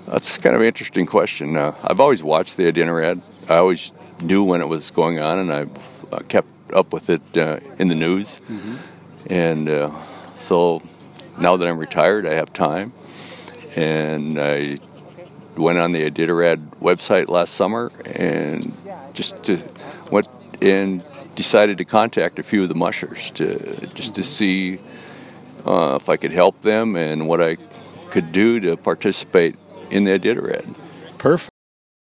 That's kind of an interesting question. I've always watched the Iditarod. I always knew when it was going on, and I kept up with it in the news. Mm-hmm. And so now that I'm retired, I have time. And I went on the Iditarod website last summer and went and decided to contact a few of the mushers to see if I could help them and what I could do to participate in the Iditarod. Perfect.